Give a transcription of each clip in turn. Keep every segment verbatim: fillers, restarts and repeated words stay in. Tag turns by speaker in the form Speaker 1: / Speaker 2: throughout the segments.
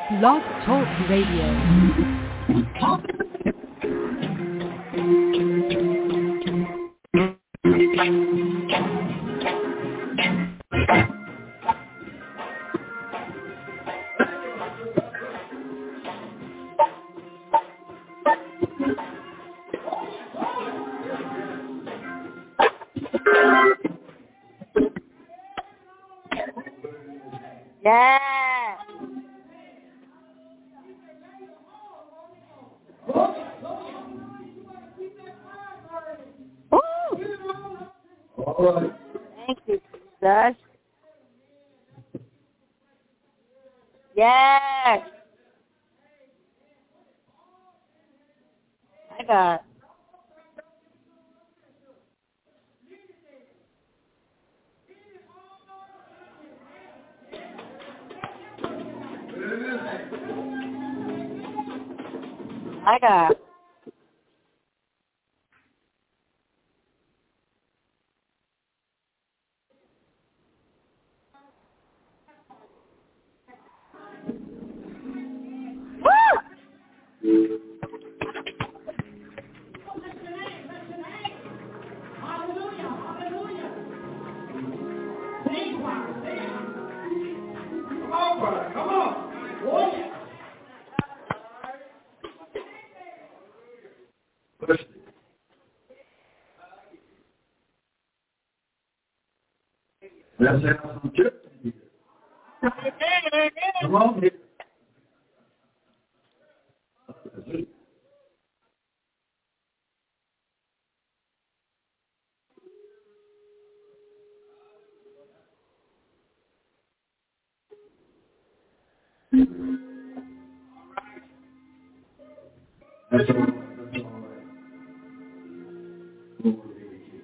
Speaker 1: Blog Talk Radio.
Speaker 2: Yeah. Woo.
Speaker 3: All right.
Speaker 2: Thank you, Jesus. Yes. My God. My God. Woo!
Speaker 3: All right, come on. Boy. Listen. Let's have some chips in here. Come on here. That's all right. That's all right. Glory be to you.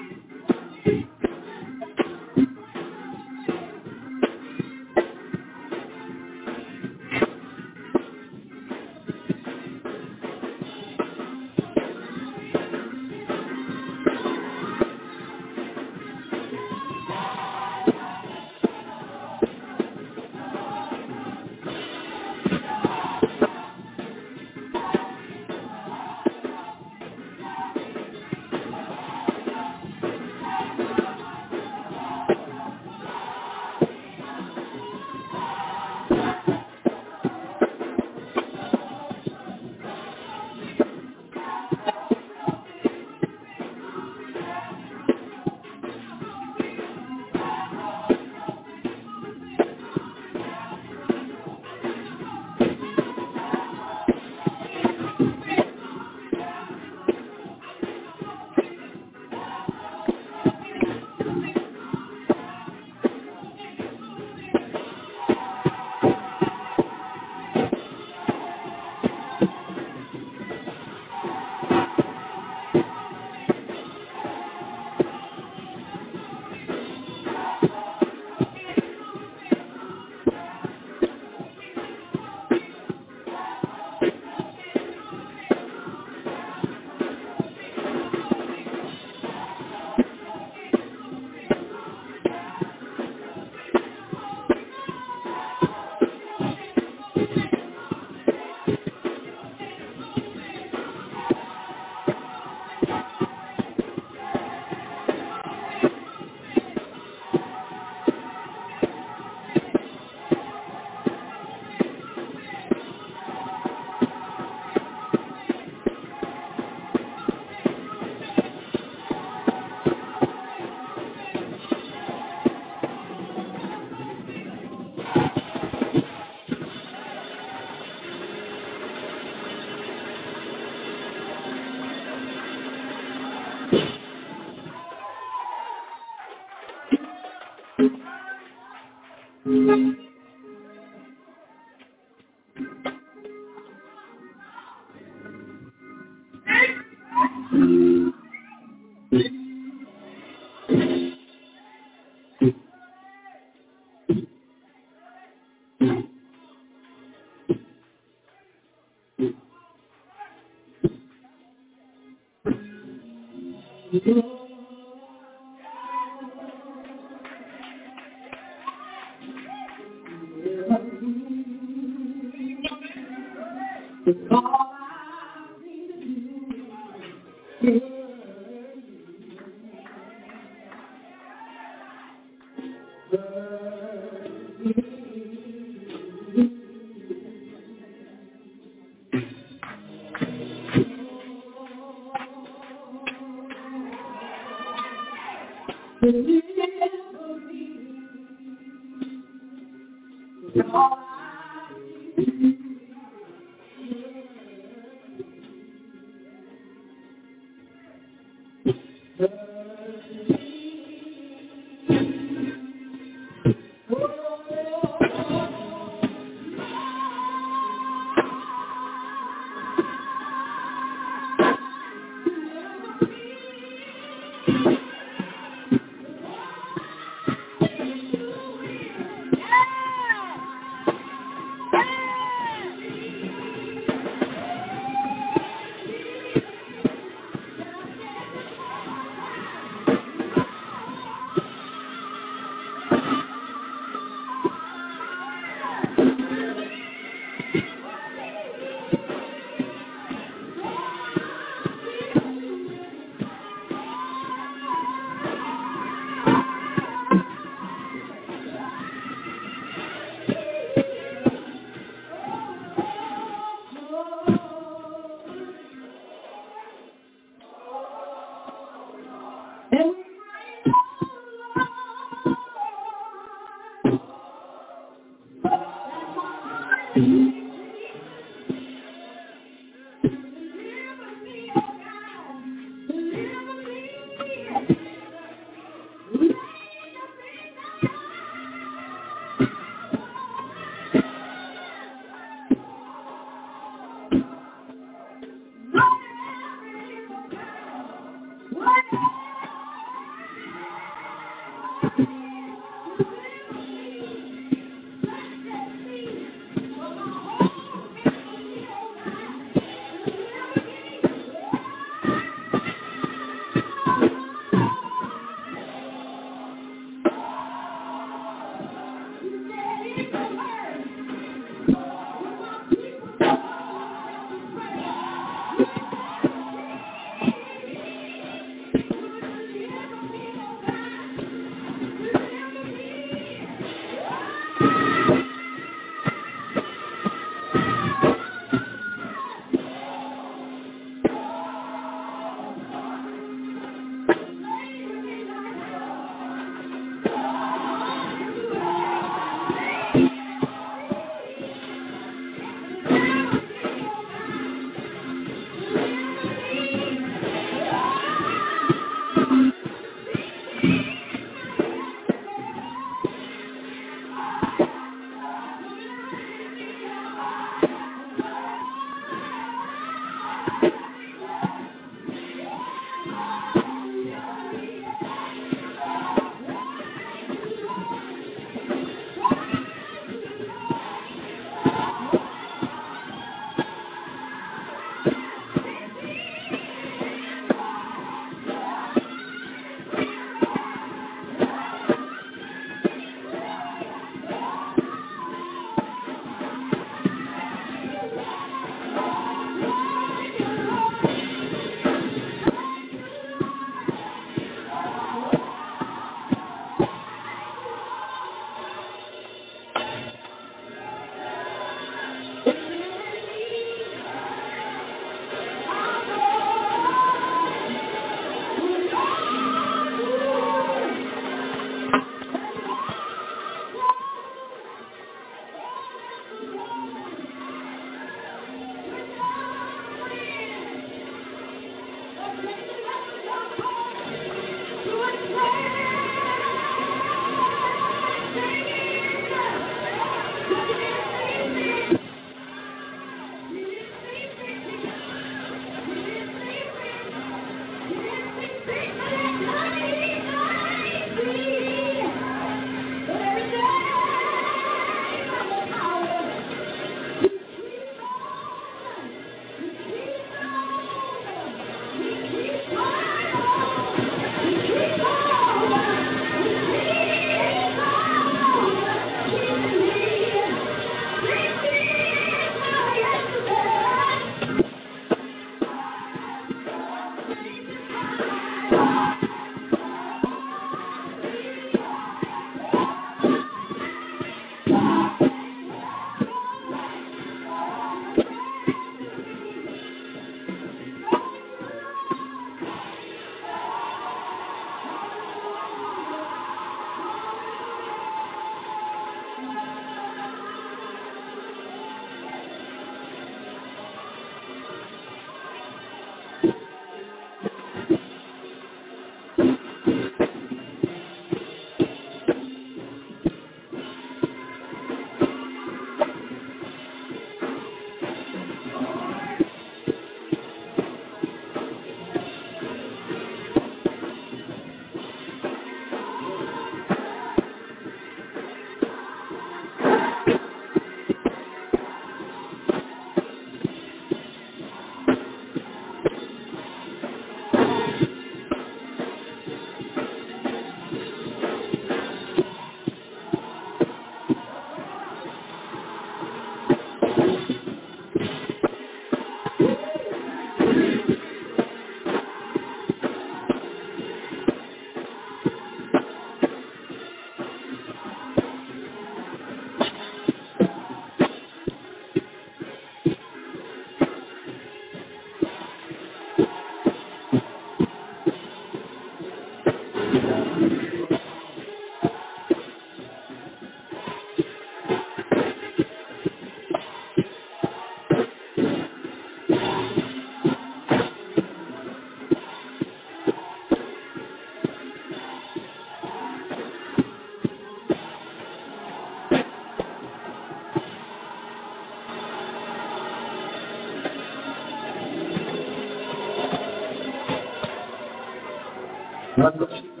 Speaker 3: God bless you.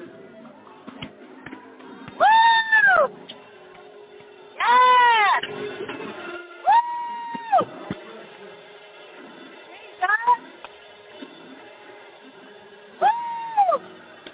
Speaker 2: Woo! Yes! Woo! Jesus! Woo!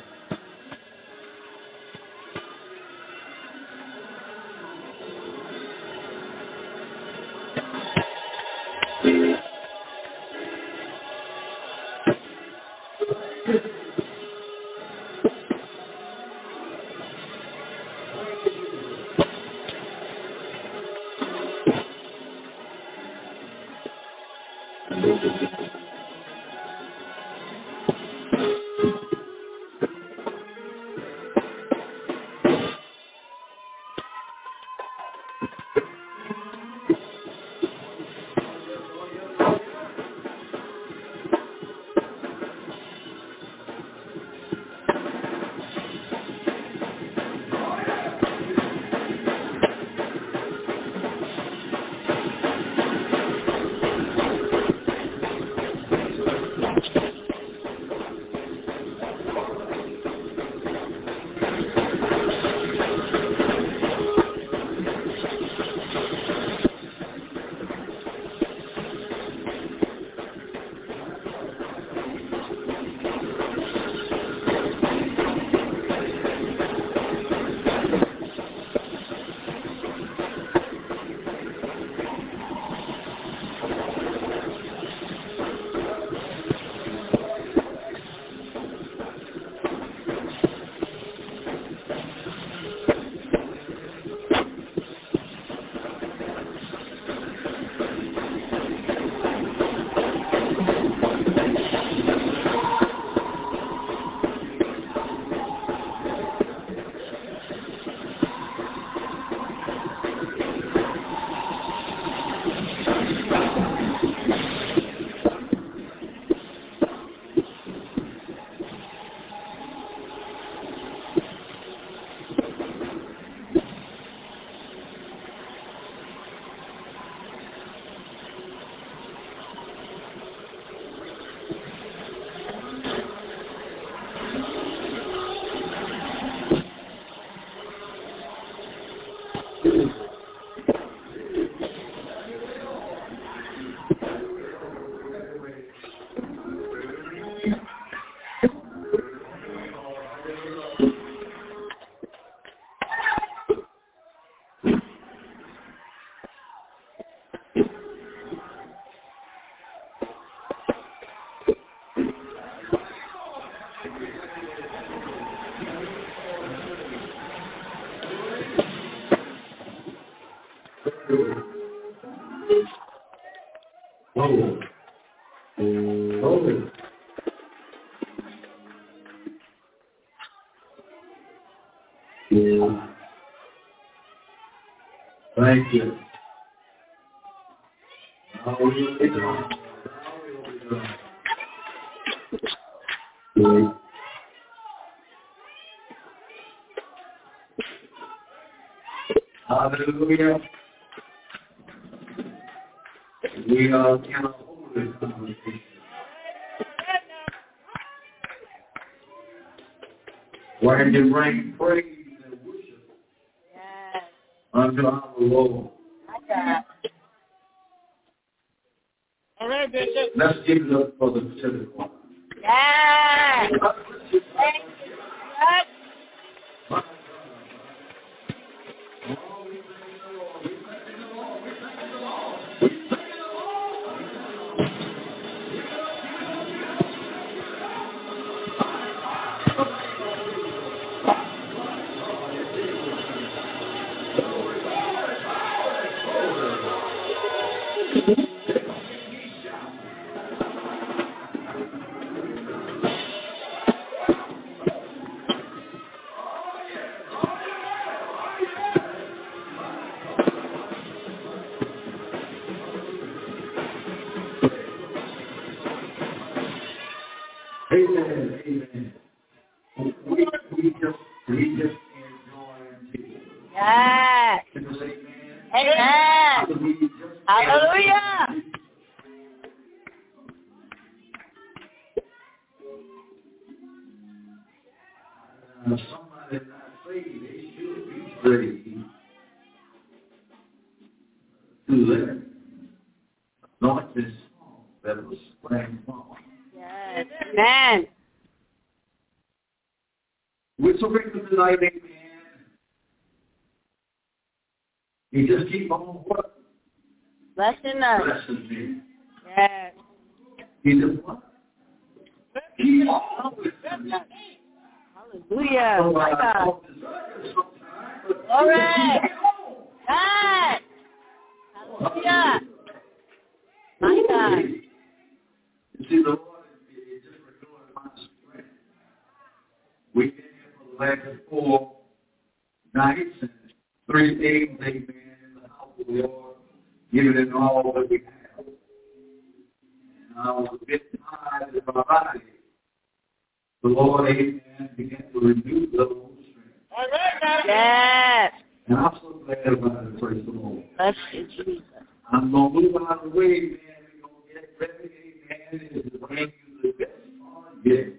Speaker 3: Oh. Oh. Yeah. Thank you. Now we'll be done. Now we'll be done. Yeah. Hallelujah. We are cannot hold this conversation. Where you bring praise and worship
Speaker 2: Yes.
Speaker 3: unto our Lord.
Speaker 2: My God.
Speaker 3: Let's give it up for the Pacific one.
Speaker 2: Yes. Thank you, Jesus.
Speaker 3: Amen. Amen. We, we just, we just enjoy Jesus.
Speaker 2: Yes. Amen.
Speaker 3: Amen.
Speaker 2: Hallelujah.
Speaker 3: ready to let anoint this song that was playing from.
Speaker 2: Yes. Amen.
Speaker 3: We're so grateful tonight, amen. You just keep on what?
Speaker 2: Blessing us.
Speaker 3: Blessing me.
Speaker 2: Yes.
Speaker 3: You just what? Keep on blessing me.
Speaker 2: Hallelujah.
Speaker 3: So
Speaker 2: My
Speaker 3: I
Speaker 2: God.
Speaker 3: don't deserve it sometimes, but
Speaker 2: All
Speaker 3: you just
Speaker 2: right.
Speaker 3: keep on.
Speaker 2: God. Hallelujah. My God.
Speaker 3: You see, the Lord is just renewing my strength. We've been here for the last four nights and three days, amen, in the house of the Lord, giving it all that we have. And I was a bit tired in my body. The Lord, amen, began to renew those strengths.
Speaker 2: Yes.
Speaker 3: And I'm so glad about it, praise the Lord.
Speaker 2: Bless you, Jesus.
Speaker 3: I'm going to move out of the way, man. We're going to get ready, amen, to bring you the best part yet.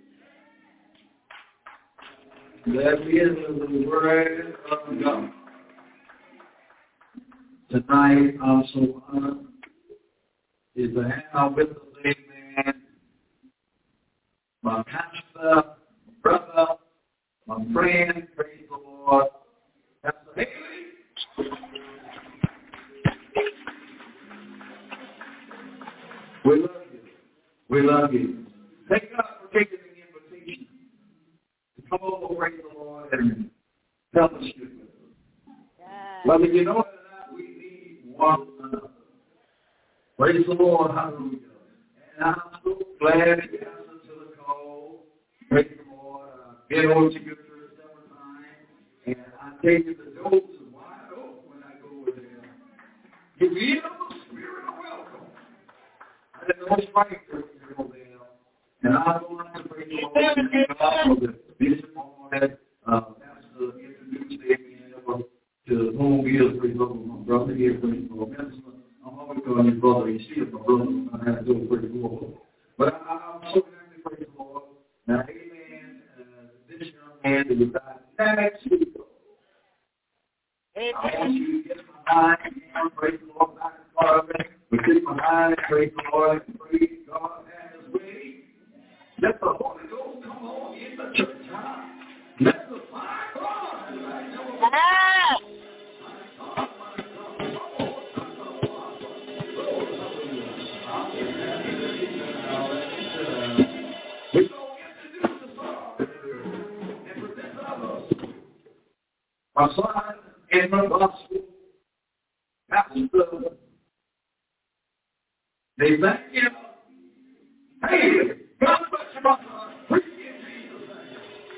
Speaker 3: That is the word of God. Tonight, I'm so honored is to have with us, amen, my pastor, my brother, my friend, praise the Lord, Pastor Haley. We love you. We love you. Thank God for taking the invitation to come over, praise the Lord, and fellowship with us.
Speaker 2: Yes.
Speaker 3: Whether you know it or not, we need one another. Praise the Lord, hallelujah. And I'm so glad you answered to the call. Praise the Lord. I've been over to your church several times, and I tell you, the doors are wide open when I go over there. You feel the spirit of welcome. There's no strength over there. And I want to praise the Lord for the bishop on that, uh, Pastor introduced me to whom he is, praise the Lord, my brother here, praise the Lord. I'm always calling his brother, he's still my brother, I have to do it, praise the Lord. But I, I'm so happy, praise the Lord. Now, amen, uh, this young man is about next week. I want you to get behind him, praise the Lord, back in front of him. We get behind him, praise the Lord, and praise God has his way. Let the Holy Ghost come on in the church house. Let the fire burn like no other.
Speaker 2: Yes.
Speaker 3: We're going to introduce the song and present others. Our son in the gospel, Pastor, they thank you. Hey, God bless you, my son. Preach in Jesus' name.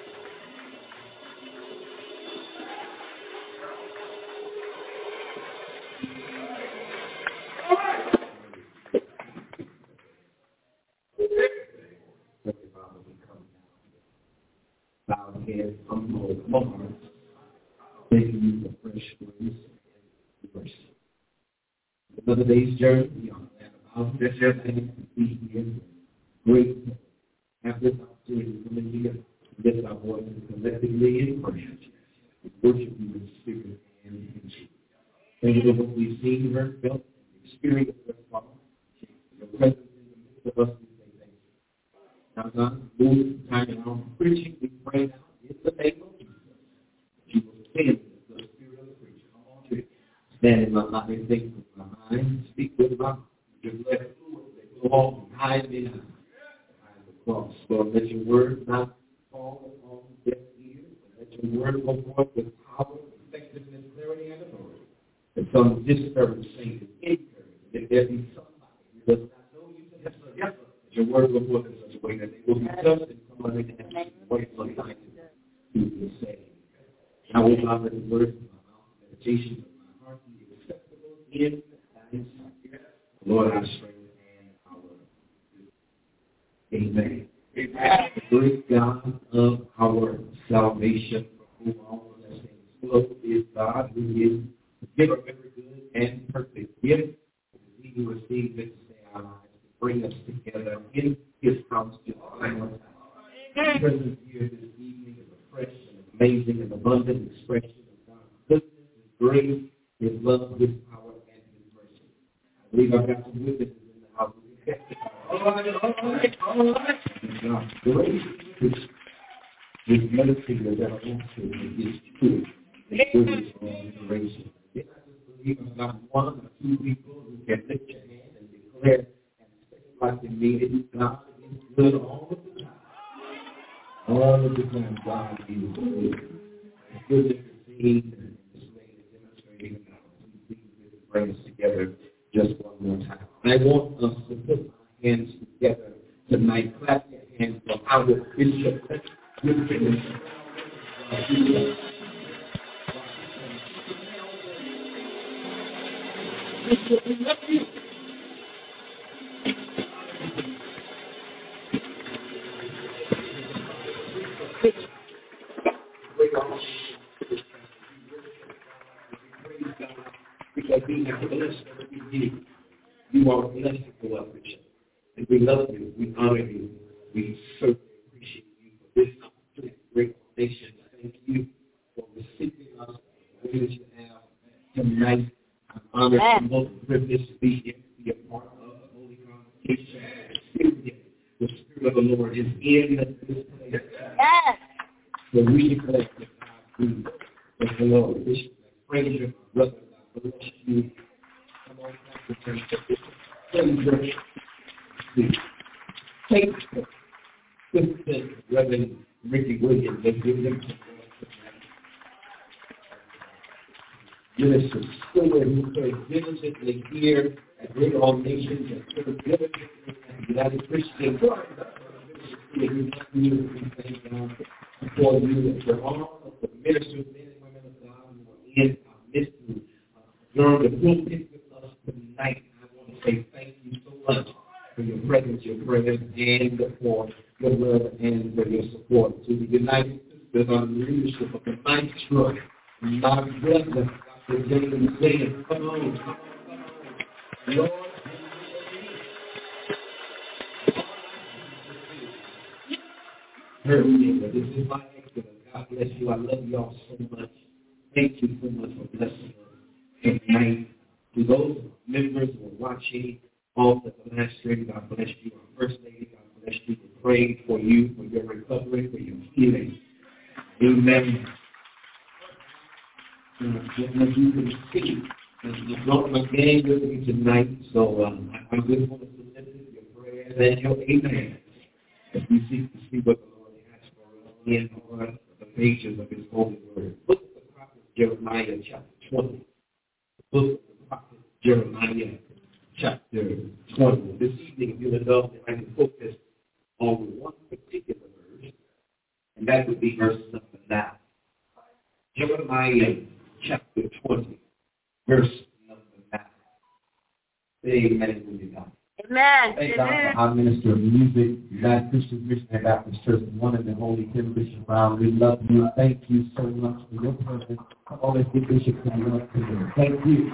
Speaker 3: All right. Bow head from the Lord, thanking you for fresh grace and mercy. Another day's journey beyond that about this everything to be here. Great have this opportunity to come in here, lift our voices collectively in prayer, worship you in spirit and in truth. Thank you for what we've seen, heard, felt, experienced thus far. Your presence in the midst of us, we say thank you. Now, God, move the time in our preaching, we pray now in the name of Jesus. You will stand with the spirit of the preacher. I want you to stand in my life and think with my mind, speak with my mouth. Just let it go on and hide me now. Behind the cross. Lord, let your word not fall on deaf ears, but let your word go forth with power, effectiveness, clarity, and authority. That some discouraged saint is encouraged. If there be somebody who does not know you, yes, sir, yes, sir. That your word will go forth in such a way that they will be touched and come under the hands of wait for time to be saved. Now, O God, let the words of my mouth, meditations of my heart be acceptable in thy sight. Lord, our strength and our Amen. Amen. The great God of our salvation, from whom all blessings flow, is God, who is the giver of every good and perfect gift. It is He who receives it to stay our lives, to bring us together in His house to honor us. The presence here this evening is a fresh and amazing and abundant expression of God's grace, His love, His power, and His mercy. I believe I've got some witnesses in the house. All right, all right, all right. God's grace is His mercy that I want to is true. It's good for all generation. Then I just believe I've got one or two people who can lift your hand and declare and say like they mean it. God is good all of the time. All of the time, God is good. It's good to see and display and demonstrating how He pleases to bring us together just one more time. I want us to put our hands together tonight. Clap your hands for our Bishop. Let's give him Bishop, we love you. Because we have blessed every day. You are blessed to go up, Bishop. And we love you. We honor you. We certainly appreciate you for this opportunity. Great nation. Thank you for receiving us the way that you have tonight. I'm honored and most privileged to be here, to be a part of the Holy Congregation. The Spirit of the Lord is in this place.
Speaker 2: Yes.
Speaker 3: So we declare that God be with the Lord. Bishop, praise brother, God bless you. Come on, Pastor Church. Praise you. Take this is Reverend Ricky Williams. Let's give him some Minister Stewart, who served diligently here at Great All Nations and served diligently at the United Christian Church. We thank God for you and for all of the ministers, men and women of God who are in our midst who adjourned the pulpit with us tonight. I want to say thank you so much for your presence, your prayers, and for your love and for your support. To the United Sisters under the leadership of the Maestro, my brother, Doctor James Williams. Come on, come on, come on. Lord, heard me, but this is my excellence. God bless you. I love you all so much. Thank you so much for blessing us tonight. To those members who are watching off at the last stream, God bless you. Our First Lady, God bless you. We're praying for you, for your recovery, for your healing. Amen. Uh, as you can see, I've got my gang with me tonight, so um, I just want to solicit your prayers and your amen as we seek to see what the Lord has for us in on the pages of His holy word. Look at the prophet Jeremiah chapter twenty. Look at the prophet Jeremiah chapter twenty. This evening, if you'll indulge me, I can focus on one particular verse, and that would be verse number nine. Jeremiah chapter twenty, verse number nine. Amen. Amen.
Speaker 2: Amen.
Speaker 3: Thank God for our minister of music, United Christian Missionary Baptist Church, one in the Holy Tim Bishop Brown. We love you. Thank you so much for your presence. Come on, let's get Bishop to you up today. Thank you.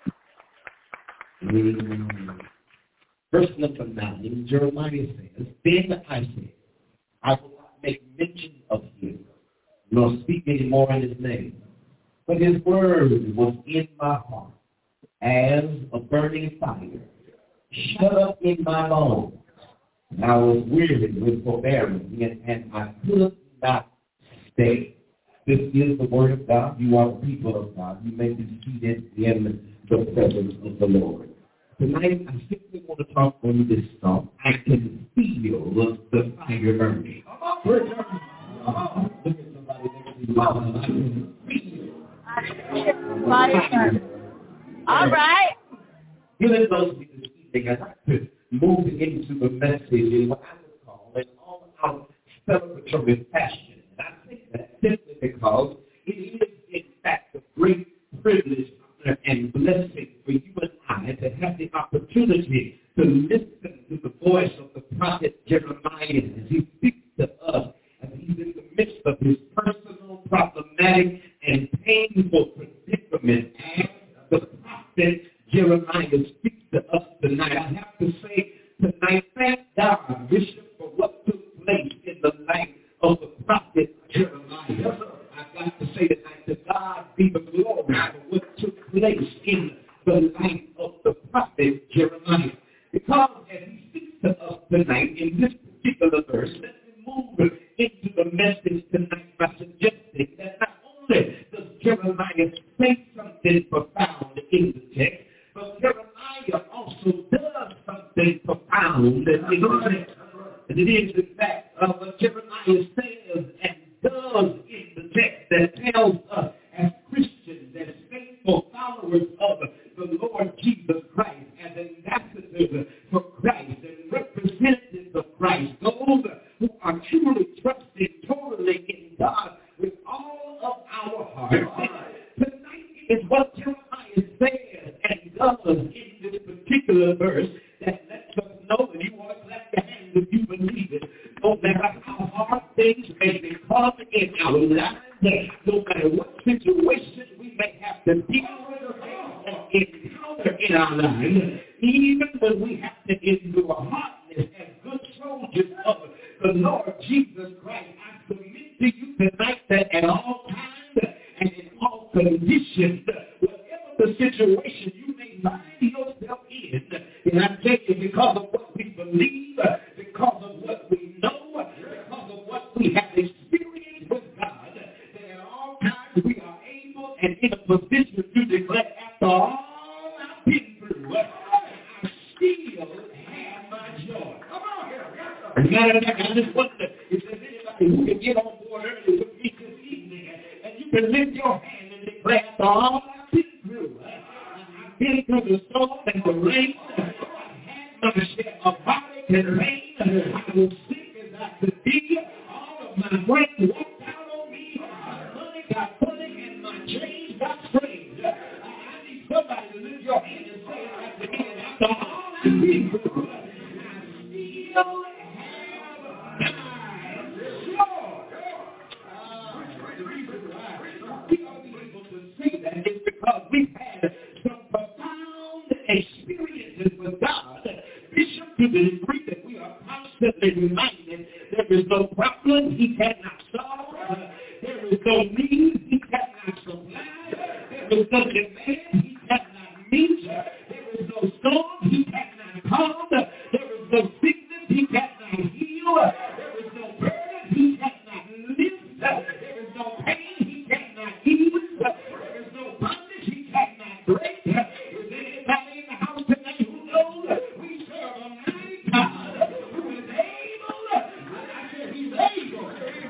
Speaker 3: Amen. Verse number nine, Jeremiah says, Then I said, I will not make mention of him, nor speak any more in his name. But his word was in my heart, as a burning fire, shut up in my bones. And I was weary with forbearing, and, and I could not stay. This is the word of God. You are the people of God. You may be seated in the presence of the Lord. Tonight, I simply want to talk on this song. I can feel the fire burning. Look at somebody next to you. I can feel
Speaker 2: Fire. All right.
Speaker 3: You let those be this evening as I could move into the message in what I would call an all-out celebratory passion. And I think that simply because it is, in fact, a great privilege and blessing for you and I to have the opportunity to listen to the voice of the prophet Jeremiah as he speaks to us, and he's in the midst of his personal, problematic, and painful predicament as the prophet Jeremiah speaks to us tonight. I have to say tonight, thank God, Bishop, for what took place in the life of the prophet Jeremiah. I've got to say tonight, to God be the glory for what took place in the life of the prophet Jeremiah. Because as he speaks to us tonight in this particular verse, let me move into the message tonight by suggesting that not only does Jeremiah say something profound in the text, but Jeremiah also does something profound in the text. And it is, in fact, uh, what Jeremiah says and does in the text that tells us as Christians, as faithful followers of the Lord Jesus Christ, as ambassadors for Christ and representatives of Christ, those who are truly trusting totally in God with all of our hearts. Tonight is what Jeremiah says and does in this particular verse that lets us know, and you want to clap your hands if you believe it, no matter how hard things may become in our lives, no matter what situation we may have to deal with or encounter in our lives, even when we have to endure hardness as good soldiers of the Lord Jesus Christ, I submit to you tonight that at all times and in all conditions, whatever the situation you may find yourself in, and I tell you, because of what we believe, because of what we know, because of what we have experienced with God, that at all times we are able and in a position to declare, after all I've been through, I still have my joy. Come on here. As a matter of fact, I just wonder if there's anybody who can get on board early with me this evening, and you can lift your hand and declare, after all I've been through, I've been through the storm and the rain, I've had my share of heartache and pain, I was sick as I could be, all of my friends walked out on me, my money got funny and my change got strange. I need somebody to lift your hand and say it like to me, and after all I've been through, I still have my joy. The reason why we are able to say that is because we've had some profound experiences with God, Bishop, to the degree that we are constantly reminded there is no problem he cannot solve, there is no need he cannot supply, there is no demand he cannot meet, there is no storm he cannot calm, there is no sickness he cannot heal, there is no burden he cannot lift, there is no pain he cannot ease, there is no bondage he cannot break. Is anybody in the house tonight who knows we serve a mighty God who is able? I said he's able.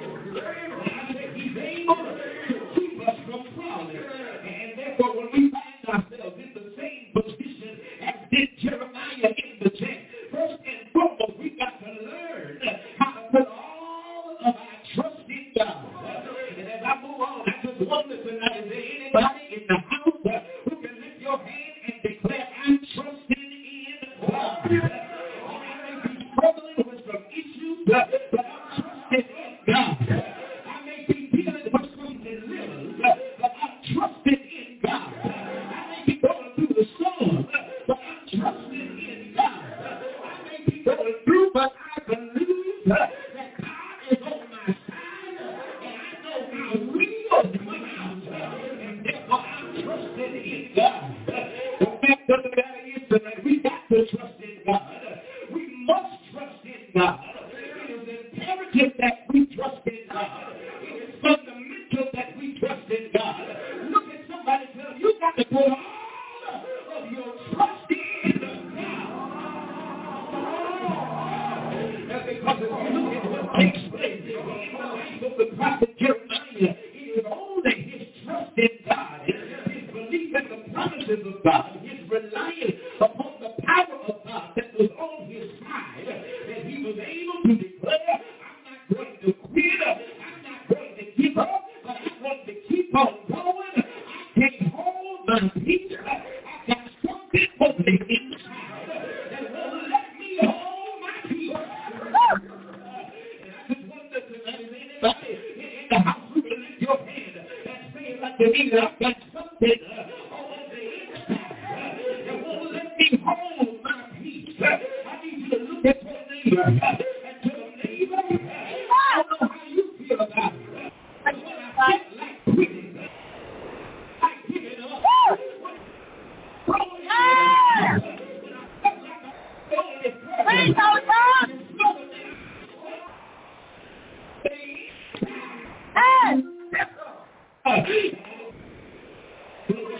Speaker 3: I said he's able to keep us from falling. And therefore, when we find ourselves in the same position as did Jeremiah in the text, first and foremost, we've got to learn how to put all of our trust in God. And as I move on, I just wonder tonight, is there anybody in the house who can lift your hand and declare, I'm trusting in God? I may be struggling with some issues, but I'm trusting in God. I may be dealing with some dilemmas, but I'm trusting in God. I may be going through the storm, but I'm trusting in God. I may be going through, but I believe that God is on my side, and I know I will come out, and therefore I'm trusting in God. The fact of the matter is that we got to trust in God. We must trust in God. It is imperative that we trust in God. It is fundamental that we trust in God. Look at somebody and tell them, you got to put all of your trust in God. That's because if you look at what takes place in the life of the prophet Jeremiah, it is only his trust in God, his belief in the promises of God, his reliance upon the power of God that was on his side, that he was able to declare, I'm not going to quit, I'm not going to give up, but I'm going to keep on going. I can't hold my peace. I got something on the inside that won't let me hold my peace. And I just wonder tonight, is anybody in the house who can lift your hand and say it like the meaning, I've got something on the inside that won't let me hold my peace. I need you to look at your neighbor and tell them, neighbor, I don't know how you feel about it. But when I feel like quitting,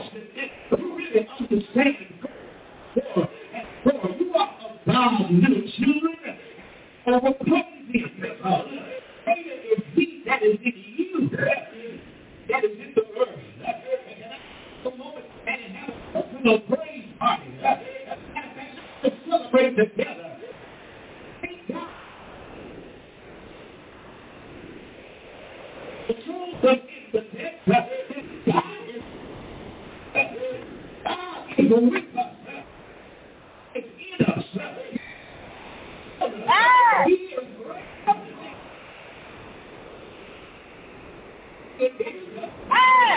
Speaker 3: passionate, who really understand God. And for you are of God's little children, overcome them. Greater is he that is in you, that is in the earth. And the moment and have a personal praise party. To celebrate together. Thank God. The truth of the text, God is, God is with us. It's in us.
Speaker 2: Ah!
Speaker 3: He is great. It is us.
Speaker 2: Ah!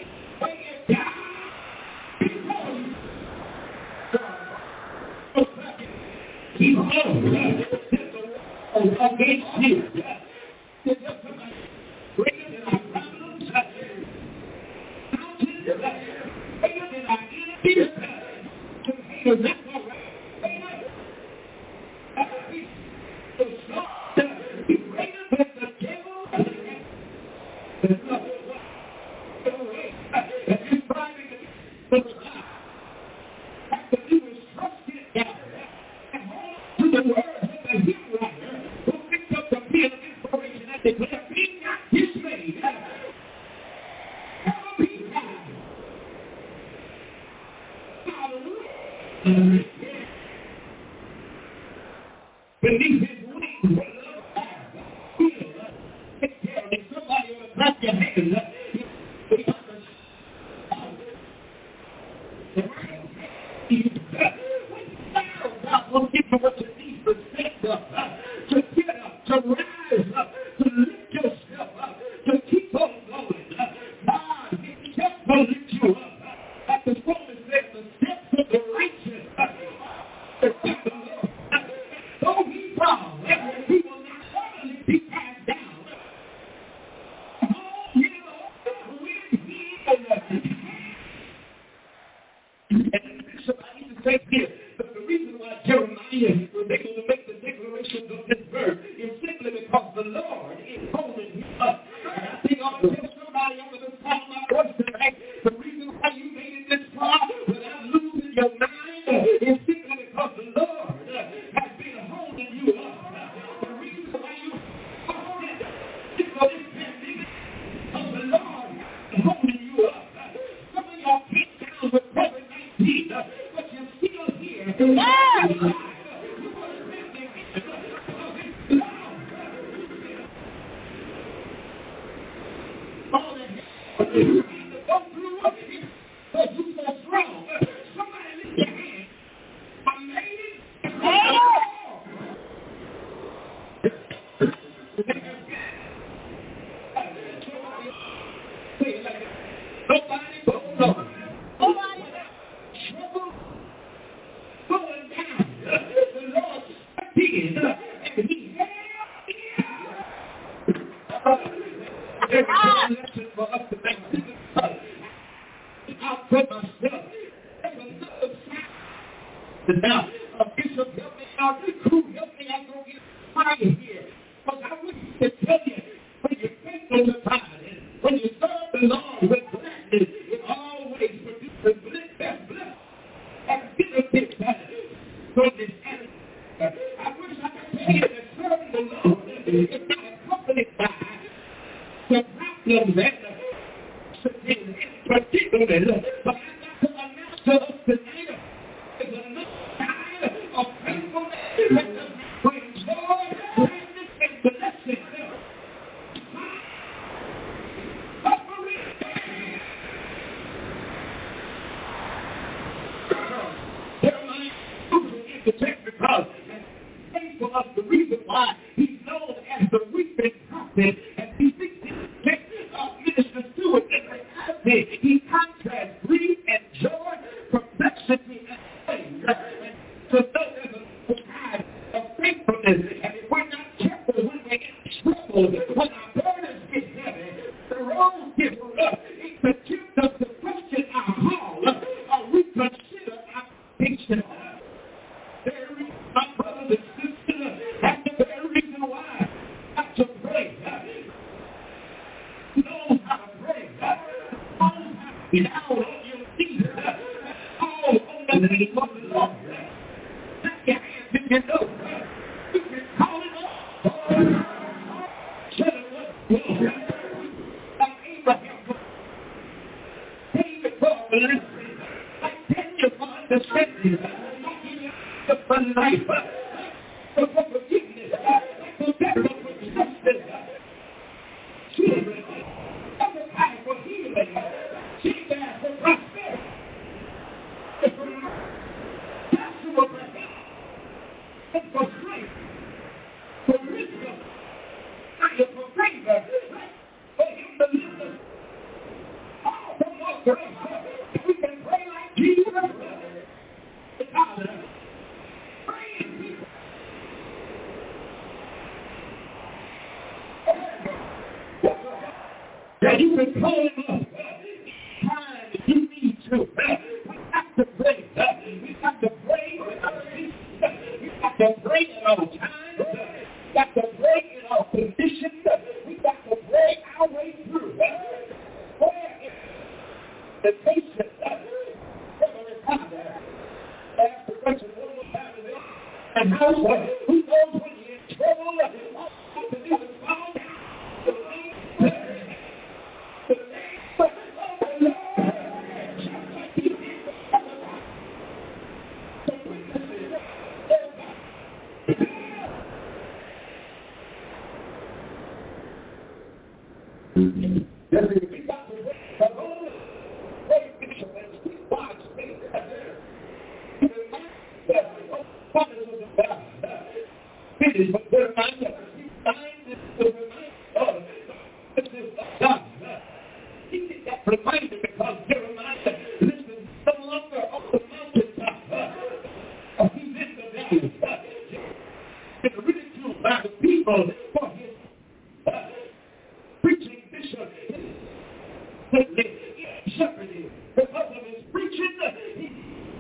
Speaker 3: He knows against you. Greater than our problems, mountains, greater than our enemies, haters, that's all right. He's greater than the devil. There's nothing. If you're driving to the top, have to do is trust in God. To the word of the hero who picked up the pen of inspiration and declared, be not dismayed. Never be tired. Hallelujah. Beneath his wings, heal, take care of it. Somebody will clap your hands. God will give you what you need to stand up, to get up, to rise up, to lift yourself up, to keep on going. God himself will lift you up. At the moment says the steps of the righteous are the Lord. Though he falls, he will not suddenly be cast down. Oh, you know, when he and somebody needs to say this. But the reason why Jeremiah was able to make the declarations of this verse is simply because the Lord is holding you up. And I think I'll tell somebody over the sound of my voice tonight, the reason why you made it this far without losing your mind is simply because the Lord has been holding you up. The reason why you are this pandemic of the Lord is holding you up. Some of y'all get down with COVID nineteen, but you're still here.
Speaker 2: Ah!
Speaker 3: All that you go through, but you so strong. Somebody lift your hand. I made it. Nobody but the Lord. Trouble going down. The Lord stepped in and he held in. There's a lesson for us to make. I'll put myself. There's another side. Now, a bishop help me out. Who help me out? Go get fire here. But I wish to tell you, when you're faithful to God, when you serve the Lord with gladness, it always produces bliss, bliss, and benefits from this enemy. I wish I could tell you that serving the Lord is not accompanied by the problems and particularly, but I got to announce to us tonight is another kind of faithfulness that does bring joy, gladness, and blessing. Jeremiah is the text because faithful of the reason why he's known as the weeping prophet, and he thinks of Minister Stewart in reality. He contrasts grief and joy, perplexity and pain. And so there's a time of faithfulness, and if we're not careful when we're in trouble, when our burdens get heavy, the roads get rough, it can tempt us to question our call or reconsider our patience. Very reason, my brothers and sisters, that's the very reason why I have to pray. Knows how to pray. Knows how to be down on your Jesus. All on the name of the Lord. Clap your hands if you know. You can call it up. Tell it what you want. Like Abraham. David for blessing. Like Daniel for understanding. Like for life. For forgiveness. For death. For justice. Children. Other time for healing. She died for prosperity. Joshua for health. And for strength. For wisdom. And for favor. For him to live us. All for more grace. If we can pray like Jesus. The Father. Praying people. That you can call him up. Time if you need to. We have to pray. We have to pray. We have to pray in our time. We have to pray in our position. We have to pray our way through. Prayer is the patient. Heavenly Father. Ask the question one more time today. And how who knows when you're in trouble? All you have to do is follow down the lane. The name of the Lord. Yes, we got to wait for all the great bishop and speak God's faith. The promise of the God. It is but the reminder. He is the reminder. This is God. He did that reminder because Jeremiah listened no longer on the mountaintop. He's in the valley. He's ridiculed by the people for his preaching bishop. Shepherding. Because of his preaching, he,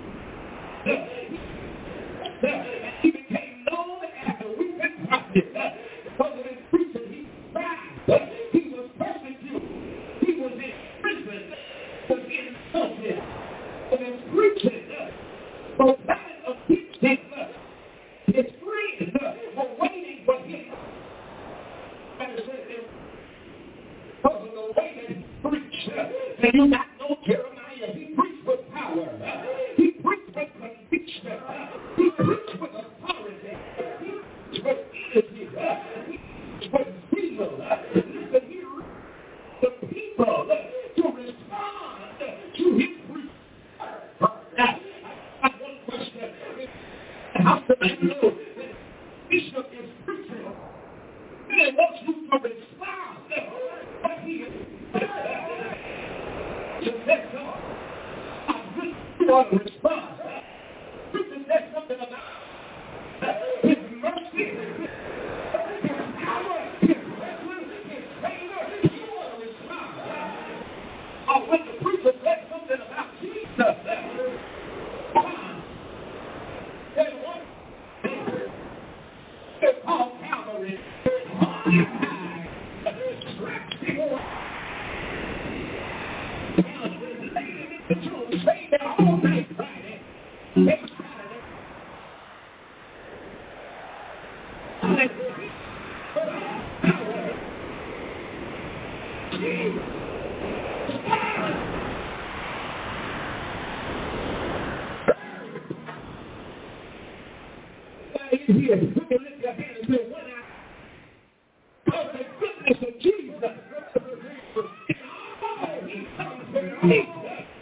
Speaker 3: he became known as a weeping prophet. Because of his preaching, he cried. He was persecuted. He was in prison. He was insulted. Of his preaching, for time of teaching, his friends were waiting for him. Because of the way that he preached. And you not know Jeremiah. He preached with power. He preached with conviction. He preached with authority. He preached with energy. He preached with zeal. Listen, he the people to respond to his preaching. Now, I have one question. How can I know that Bishop is preaching? He wants you to respond. But he is to let God. I really want to respond. Preaching says something about his mercy, his power, his presence, his favor. You want to respond. Or when the preacher says something about Jesus, there's one thing. It's called Calvary. Say that all night Friday. Next Saturday. Jesus. Here, you can lift your hand and say, one eye. Oh, the goodness of Jesus. Oh, he comes for me.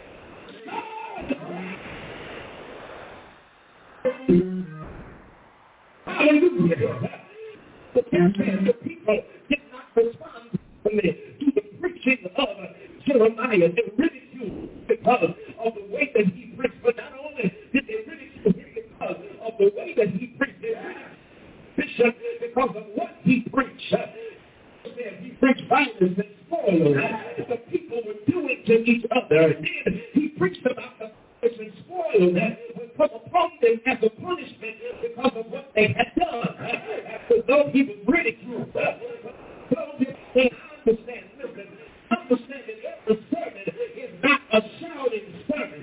Speaker 3: Hallelujah. The the people did not respond to me to the preaching of Jeremiah. They ridiculed because of the way that he preached. But not only did they ridicule him because of the way that he preached, they ridiculed Bishop because of what he preached. He preached violence and spoil. The people were doing to each other. And then he preached about the violence and spoil that would come upon them as a punishment because of what they had done. As though he was ridiculed. So they understand, listen, understand that every sermon is not a shouting sermon.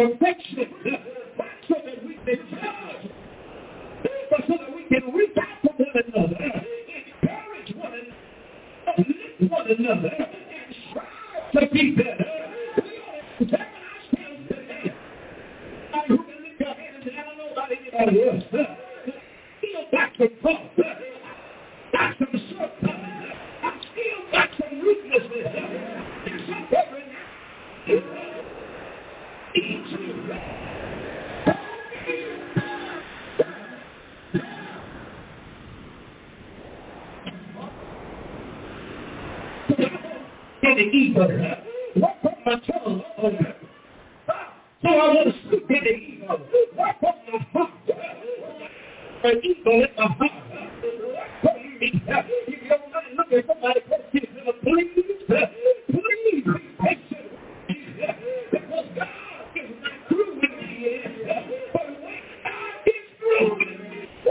Speaker 3: perfection, not so that we can judge, but so that we can reach out to one another, encourage one another, lift one another, and strive to be better. We ought to examine ourselves today. I who can lift your hands and I don't know about anybody else. Still got some faults, got some shortcomings, I still got some weaknesses. There's some every now each in the evil, work on my tongue, so I want to speak in the evil, work on my heart, the evil in my heart, work on me. If you don't mind, look at somebody, please, please be patient, because God is not through with me yet, but when God is through with me,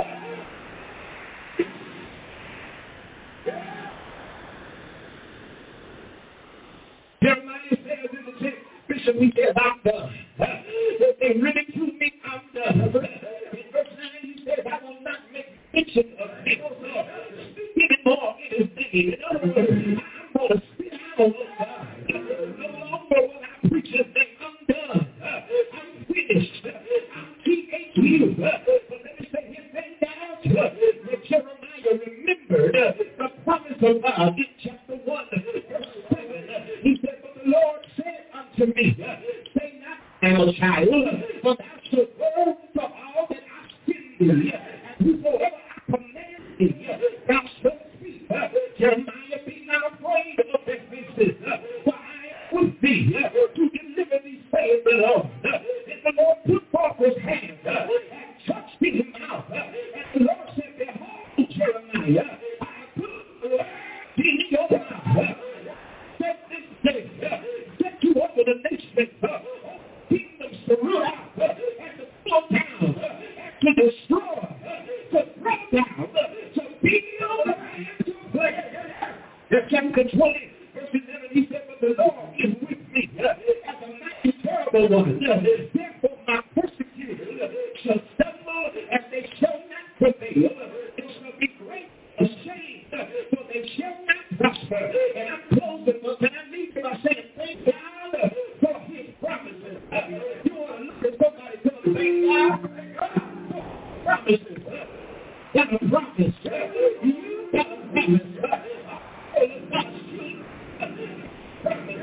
Speaker 3: Jeremiah says in the text, Bishop, he says, I'm done. If they really threw me, I'm done. In verse nine, he says, I will not make mention of it. Speak anymore in his name. In other words, I'm going to spit out on God. No longer will I preach his name. I'm done. I'm finished. I'm T H U. But let me say his thing down. That Jeremiah remembered the promise of God in chapter one, verse seven. He said, but the Lord said unto me, say not, thou child, but thou shalt go to all that I send thee, and whosoever I command thee, thou shalt speak. Jeremiah, be not afraid of their faces, for I am with thee to deliver thee, saith the Lord. And the Lord put forth his hand and touched his mouth, and the Lord said, behold, Jeremiah, I have put the word in your mouth. Set this day, set you over the nations, kingdoms to root out, and to pull down, and to destroy, to break down, to build, and to plant. Chapter twenty, verse eleven, he said, but the Lord is with me, as a mighty terrible one. Therefore my persecutors shall stumble, and they shall not prevail. It shall be great ashamed, for they shall not prosper. And I'm closing, but can I leave you by saying, thank God for his promises. You want to look at somebody and tell them, thank God for promises. Got a promise. You got a promise. It's not sweet. Promise.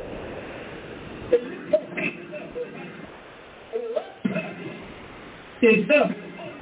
Speaker 3: It's done.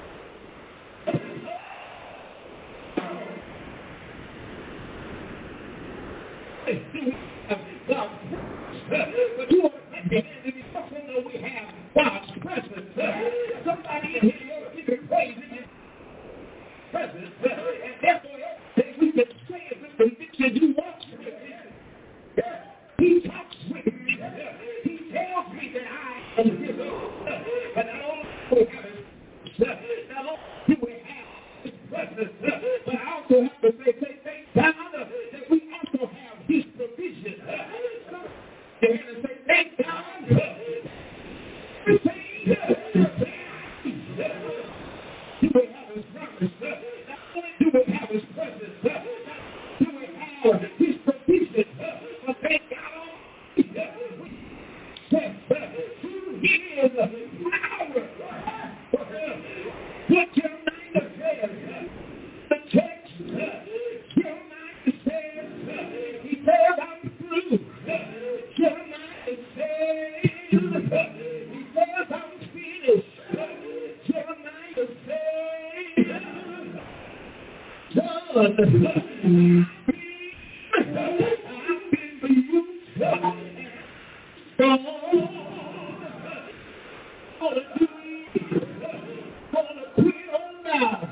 Speaker 3: But you are the enemy, something that we have God's presence. Somebody in here is giving praise in his presence. And therefore, everything we can say is this conviction, you walk with me. He talks with me. He tells me that I am his own. And not only do we have his, not only do we have his presence, but I also have to say, say, thank God that we also have his provision. You're going to say, thank God. Do we have his promise? Not only do we have his presence, do we have his provision, but thank God. Through his power. What Jeremiah says, the text, Jeremiah says, he says, I'm through. Jeremiah says, he says, I'm finished. Jeremiah says, done. I've been for you. Gonna do it. Gonna quit on now.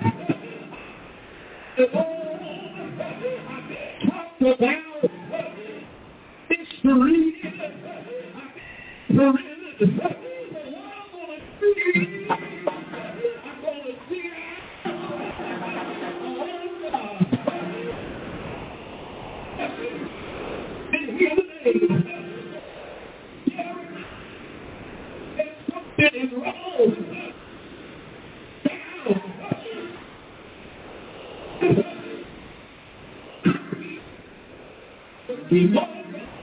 Speaker 3: I've talked about history. I'm going to see it. I'm going to see it. And here today, It is rolled down.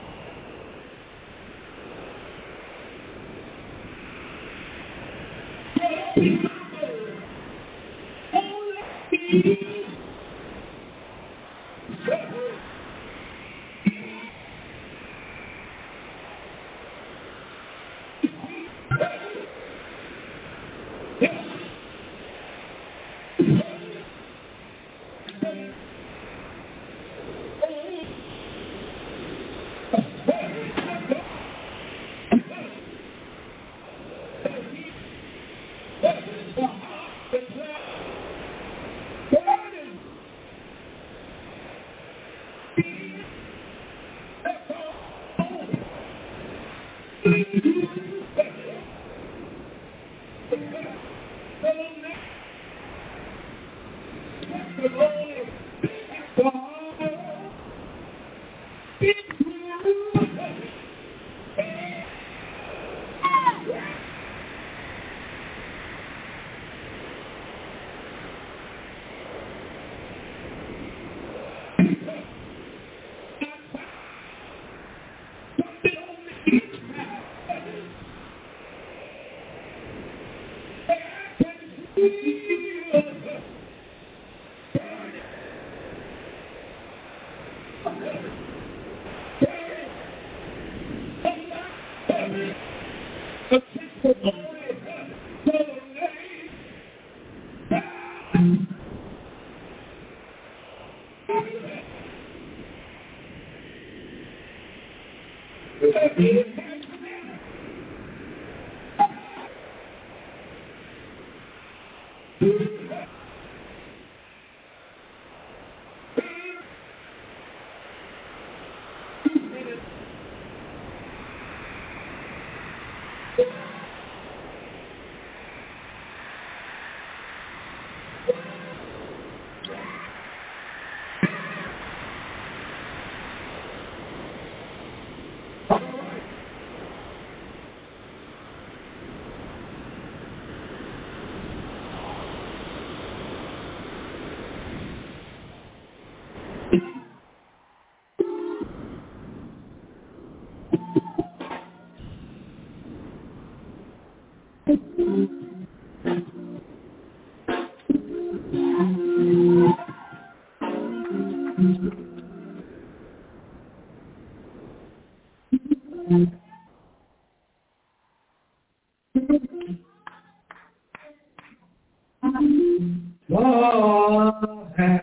Speaker 3: God has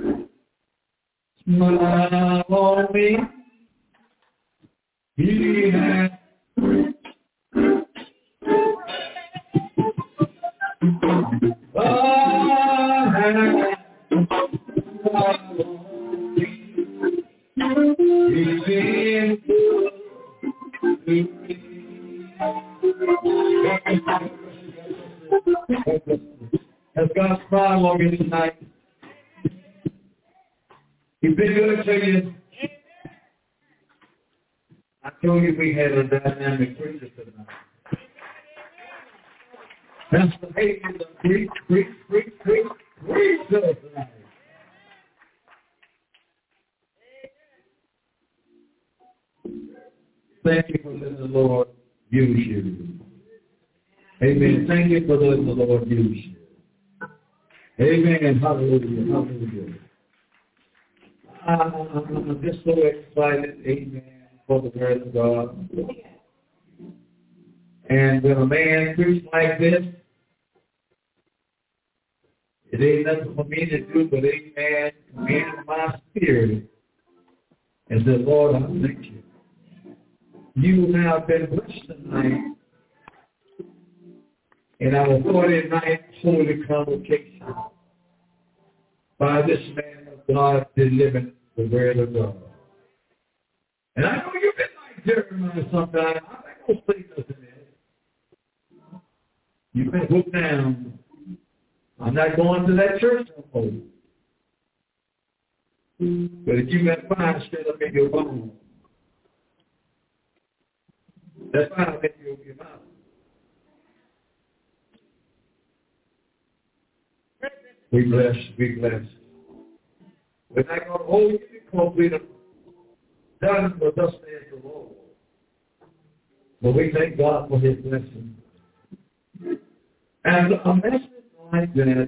Speaker 3: smiled on me. He has God has smiled on me. He's been good to me. Has God smiled on me tonight? He's been good to you. I told you we had a dynamic preacher tonight. That's the hate of the preach, preach, preach, preach, preach tonight. Thank you for letting the Lord use you. Amen. Thank you for letting the Lord use you. Amen. Hallelujah. Hallelujah. I'm just so excited, amen, for the word of God. And when a man preaches like this, it ain't nothing for me to do, but amen, come in my spirit and say, Lord, I thank you. You have been blessed tonight in our fortieth night holy convocation by this man of God delivering the word of God. And I know you've been like Jeremiah sometimes. I'm not going to say nothing else. You've been hooked down. I'm not going to that church no more. But if you got fire straight up in your bones, that fire in your, your mouth.
Speaker 4: We bless, we bless. We're not going to hold you because we have done what thus says the Lord. But we thank God for his blessing. And a message like that,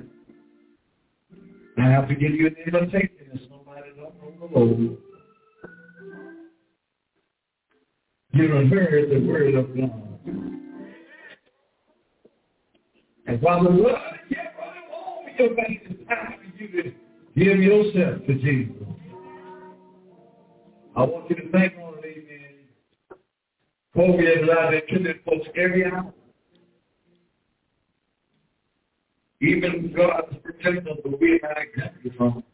Speaker 4: I have to give you an invitation if somebody don't know the Lord. You have heard the word of God. And while the word is yet running over your face, it's time for you to give yourself to Jesus. I want you to think on it, amen. COVID has allowed that to folks every hour. Even God's protection of the way I got you from.